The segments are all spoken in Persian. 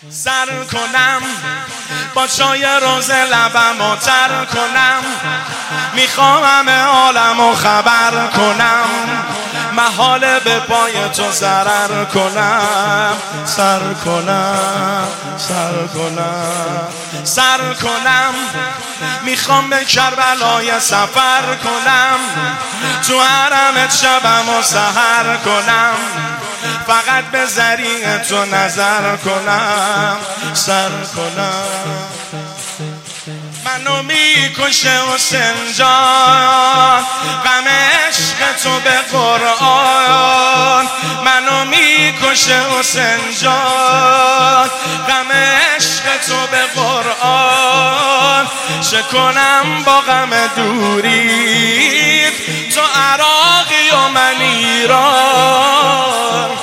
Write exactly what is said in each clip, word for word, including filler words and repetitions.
سر کنم با چای روز لبم و تر کنم، میخوام همه عالمو خبر کنم، محاله به پای تو ضرر کنم. سر کنم سر کنم سر کنم، میخوام به کربلای سفر کنم، تو حرمت شبم و سحر کنم، فقط به ذریع تو نظر کنم. سر کنم منو میکشه حسین جان، غم عشق تو به قرآن. منو میکشه حسین جان، غم عشق تو به قرآن. چه کنم با غم دوریت، تو عراقی و من ایران.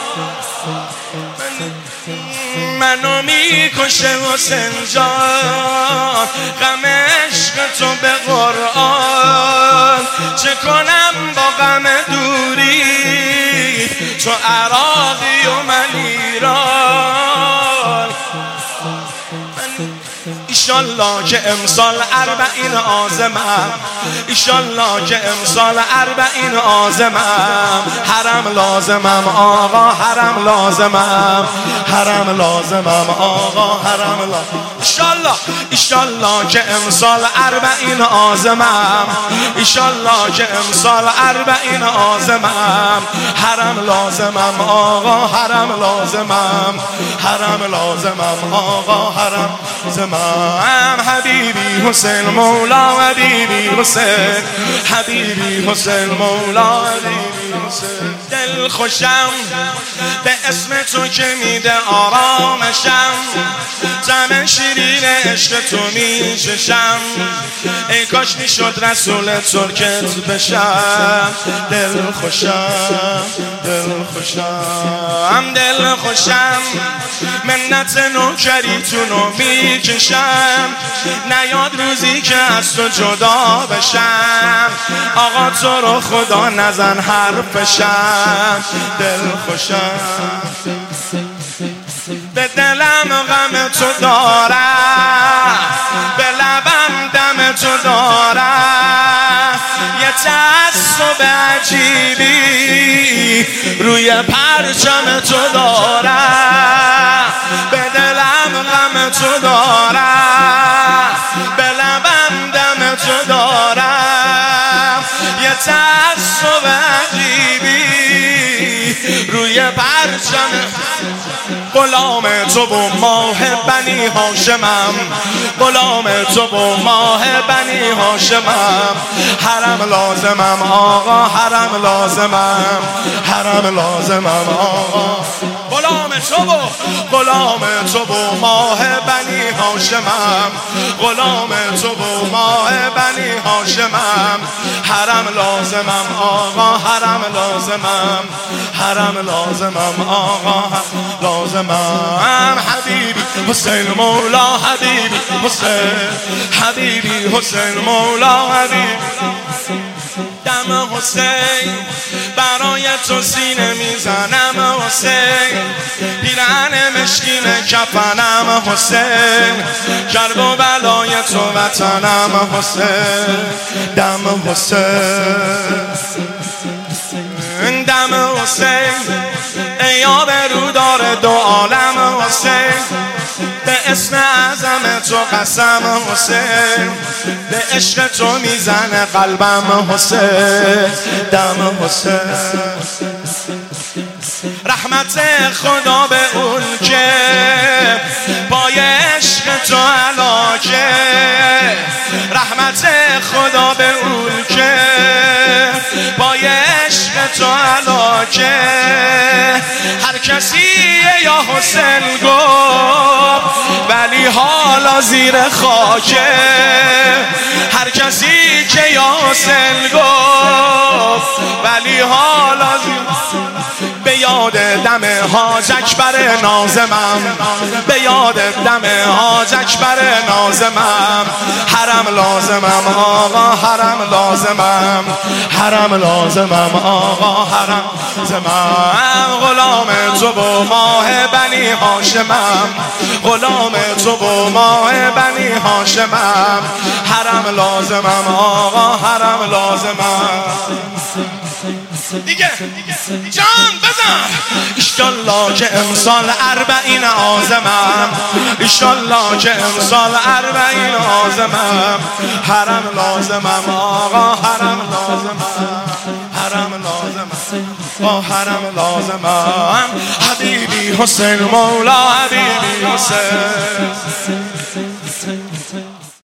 منو میکشه حسین جان، غم عشق تو به قرآن. چه کنم با غم دوری، تو عراقی و من ایران. ایشالله که امسال اربعین آزمم، ایشالله که امسال اربعین آزمم. حرم لازمم آقا، حرم لازمم، حرم لازمم آقا، حرم لازمم. ایشالله ایشالله که امسال اربعین آزمم، ایشالله که امسال اربعین آزمم. حرم لازمم آقا، حرم لازمم، حرم لازمم آقا، حرم لازمم. حبیبی حسین مولا، حبیبی حسین، حبیبی حسین مولا، حبیبی حسین. دل خوشم به اسم تو که میده آرامشم، طعم شیرین عشق تو میچشم. ای کاش میشد رسول ترکت بشم. دل خوشم دل خوشم دل خوشم، منت نوکریتونو میکشم. نیاد روزی که از تو جدا بشم، آقا تو رو خدا نزن حرفشم. دل خوشم به دلم غم تو دارم، به لبم دم تو دارم. یه تعصب عجیبی روی پرچم تو دارم. به دلم غم تو دارم، به لبم دم تو دارم. یه تعصب عجیبی روی پرچم. غلام تو و ماه بنی هاشمم، غلام تو و ماه بنی هاشمم. حرم لازمم آقا، حرم لازمم، حرم لازمم آقا. غلام تو و غلام تو و ماه بنی هاشمم، غلام تو و ماه بنی هاشمم. حرم لازمم آقا، حرم لازمم، حرم لازمم آقا، لازمم. حبیبی حسین مولا، حبیبی حسین، حبیبی حسین مولا، حبیبی. دم حسین برای تو سینه میزنم حسین، پیرهن مشکین کفنم حسین، کرب و بلای تو وطنم حسین. دم حسین دم حسین، ای آبرودار دو عالم حسین. به اسم اعظم تو قسم حسین، به عشق تو میزنه قلبم حسین. دم حسین رحمت خدا به اون که پای عشق تو هلاکه. رحمت خدا به اون که پای عشق تو هلاکه. هر کسی یا حسین گفت، ولی حالا زیر خاکه. هر کسی که یاسین گفت ولی حالا به یاد دم حاج اکبر نازمم، به یاد دم حاج اکبر نازمم. حرم لازمم آقا حرم لازمم، حرم لازمم آقا حرم لازمم. غلام تو و ماه بنی هاشمم، غلام تو و ماه بنی هاشمم. حرم لازمم آقا حرم لازمم. دیگه جان بزن. ایشالله که امسال اربعین آزمم، ایشالله که امسال اربعین آزمم. حرم لازمم آقا حرم لازمم، حرم لازمم با حرم لازمم. حبیبی حسین مولا حبیبی حسین.